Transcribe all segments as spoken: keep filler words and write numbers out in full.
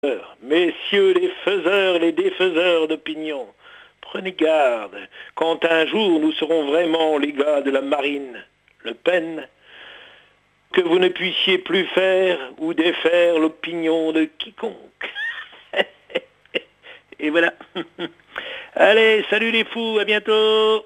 Messieurs les faiseurs et les défaiseurs d'opinion, prenez garde, quand un jour nous serons vraiment les gars de la marine Le Pen, que vous ne puissiez plus faire ou défaire l'opinion de quiconque. Et voilà. Allez, salut les fous, à bientôt.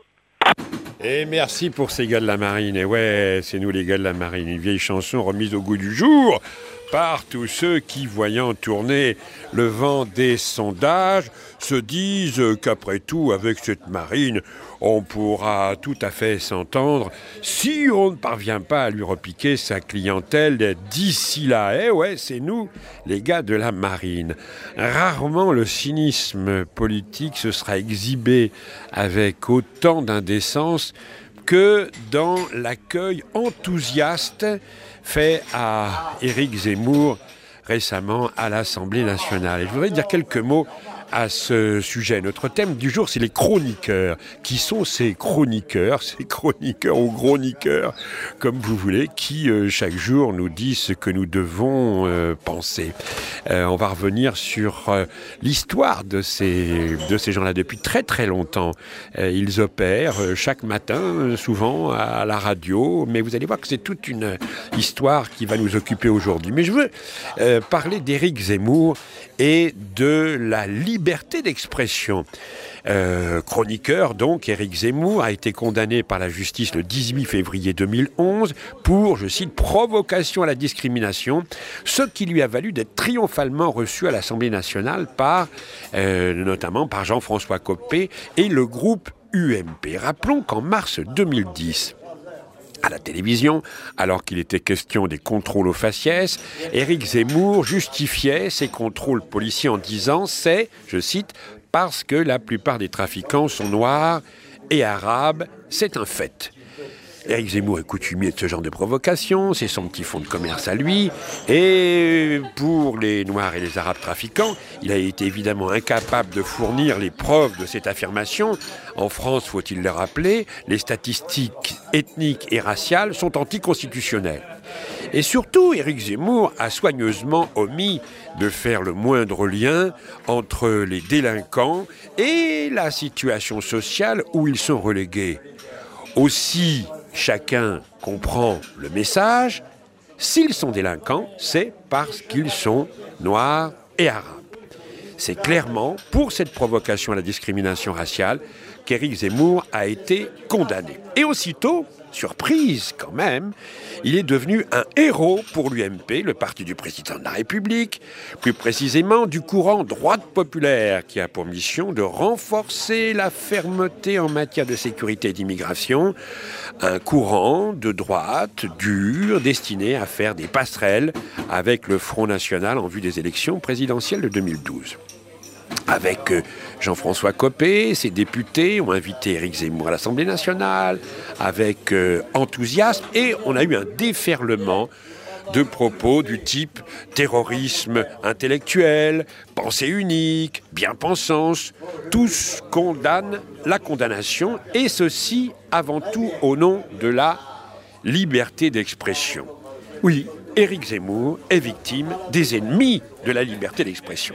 Et merci pour ces gars de la marine. Et ouais, c'est nous les gars de la marine. Une vieille chanson remise au goût du jour par tous ceux qui, voyant tourner le vent des sondages, se disent qu'après tout, avec cette marine, on pourra tout à fait s'entendre si on ne parvient pas à lui repiquer sa clientèle d'ici là. Eh ouais, c'est nous, les gars de la marine. Rarement le cynisme politique se sera exhibé avec autant d'indécence que dans l'accueil enthousiaste fait à Éric Zemmour récemment à l'Assemblée nationale. Et je voudrais dire quelques mots à ce sujet. Notre thème du jour, c'est les chroniqueurs. Qui sont ces chroniqueurs, ces chroniqueurs ou chroniqueurs, comme vous voulez, qui euh, chaque jour nous disent ce que nous devons euh, penser. Euh, on va revenir sur euh, l'histoire de ces, de ces gens-là. Depuis très très longtemps, euh, ils opèrent euh, chaque matin, euh, souvent à la radio, mais vous allez voir que c'est toute une histoire qui va nous occuper aujourd'hui. Mais je veux euh, parler d'Éric Zemmour et de la liberté d'expression. Euh, chroniqueur, donc, Éric Zemmour a été condamné par la justice le dix-huit février deux mille onze pour, je cite, provocation à la discrimination, ce qui lui a valu d'être triomphalement reçu à l'Assemblée nationale par, euh, notamment par Jean-François Copé et le groupe U M P. Rappelons qu'en mars deux mille dix, à la télévision, alors qu'il était question des contrôles aux faciès, Éric Zemmour justifiait ces contrôles policiers en disant « c'est, je cite, parce que la plupart des trafiquants sont noirs et arabes, c'est un fait ». Éric Zemmour est coutumier de ce genre de provocation, c'est son petit fonds de commerce à lui, et pour les Noirs et les Arabes trafiquants, il a été évidemment incapable de fournir les preuves de cette affirmation. En France, faut-il le rappeler, les statistiques ethniques et raciales sont anticonstitutionnelles. Et surtout, Éric Zemmour a soigneusement omis de faire le moindre lien entre les délinquants et la situation sociale où ils sont relégués. Aussi, chacun comprend le message. S'ils sont délinquants, c'est parce qu'ils sont noirs et arabes. C'est clairement pour cette provocation à la discrimination raciale qu'Éric Zemmour a été condamné. Et aussitôt, surprise quand même, il est devenu un héros pour l'U M P, le parti du président de la République, plus précisément du courant droite populaire qui a pour mission de renforcer la fermeté en matière de sécurité et d'immigration, un courant de droite dur destiné à faire des passerelles avec le Front National en vue des élections présidentielles de deux mille douze. Avec Jean-François Copé, ses députés ont invité Éric Zemmour à l'Assemblée nationale, avec euh, enthousiasme, et on a eu un déferlement de propos du type terrorisme intellectuel, pensée unique, bien-pensance. Tous condamnent la condamnation, et ceci avant tout au nom de la liberté d'expression. Oui, Éric Zemmour est victime des ennemis de la liberté d'expression.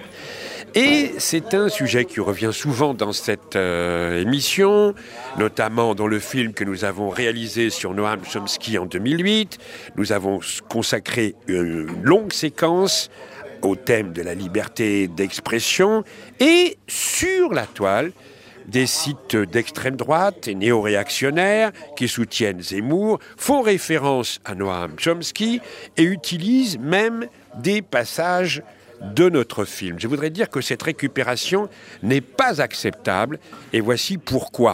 Et c'est un sujet qui revient souvent dans cette euh, émission, notamment dans le film que nous avons réalisé sur Noam Chomsky en deux mille huit. Nous avons consacré une longue séquence au thème de la liberté d'expression, et sur la toile, des sites d'extrême droite et néo-réactionnaires qui soutiennent Zemmour font référence à Noam Chomsky et utilisent même des passages de notre film. Je voudrais dire que cette récupération n'est pas acceptable, et voici pourquoi.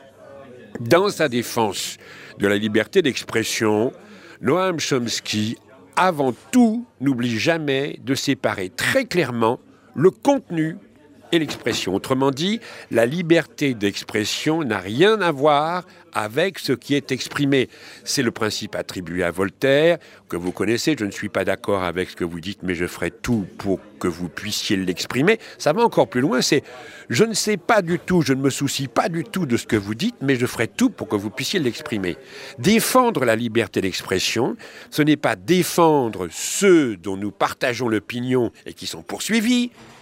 Dans sa défense de la liberté d'expression, Noam Chomsky, avant tout, n'oublie jamais de séparer très clairement le contenu et l'expression. Autrement dit, la liberté d'expression n'a rien à voir avec ce qui est exprimé. C'est le principe attribué à Voltaire, que vous connaissez. Je ne suis pas d'accord avec ce que vous dites, mais je ferai tout pour que vous puissiez l'exprimer. Ça va encore plus loin, c'est je ne sais pas du tout, je ne me soucie pas du tout de ce que vous dites, mais je ferai tout pour que vous puissiez l'exprimer. Défendre la liberté d'expression, ce n'est pas défendre ceux dont nous partageons l'opinion et qui sont poursuivis,